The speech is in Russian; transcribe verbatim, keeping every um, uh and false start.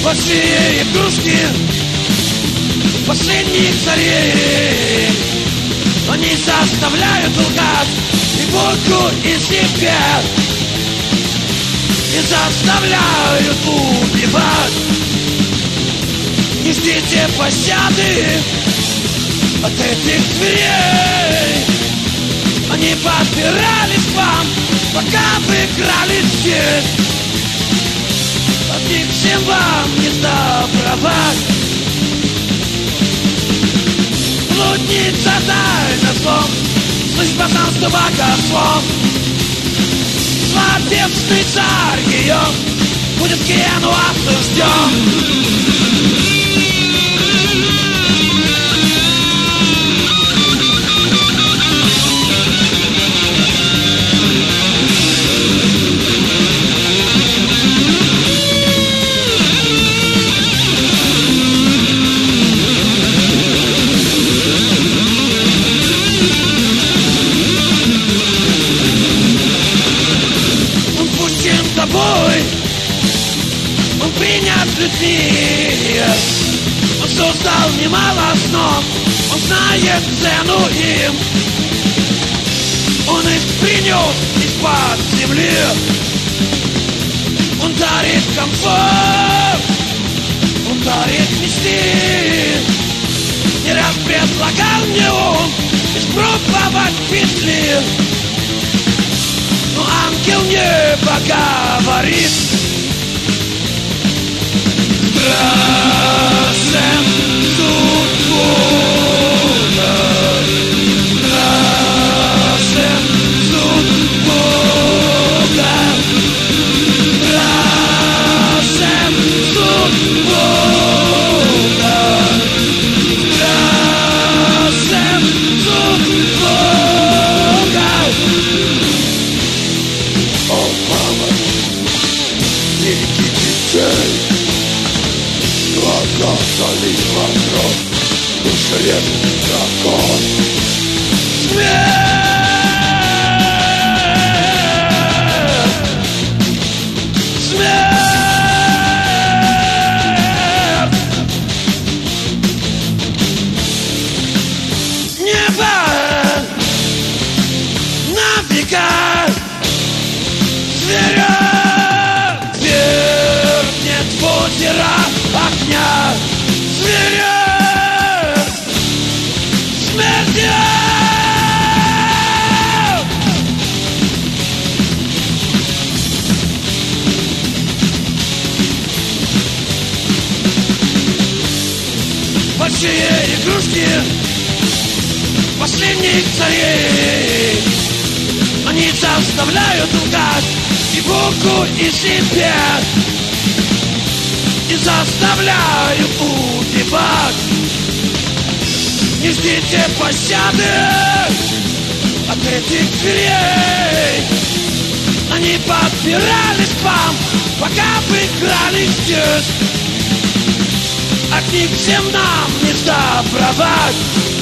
Большие игрушки последних царей, они заставляют лгать и Богу, и себе, и заставляют убивать. Не ждите пощады от этих дверей. Они подбирались к вам, пока вы играли здесь. От них всем вам не сдобровать. Блудница тайна слом, слышь, пацан, что богослов. Златецный царь ее будет к Иену осужден. Тобой он принят людьми, он создал немало снов, он знает цену им, он их принес из-под земли, он дарит комфорт, он дарит мечты. Не раз предлагал мне он испробовать петли, но ангел неба говорит: страшен суд Бога, страшен суд Бога, страшен суд Бога, страшен суд Бога. О, мама, великий детей, глаза залива кровь, душелепный дракон. Смерть! Смерть! Небо на века. Зверя вернет в озеро огня. Зверя смерти. Большие игрушки последних царей, они заставляют лгать и Богу, и себе, и заставляют убивать. Не ждите пощады от этих дверей. Они подбирались к вам, пока вы играли здесь. От них всем нам не сдобровать.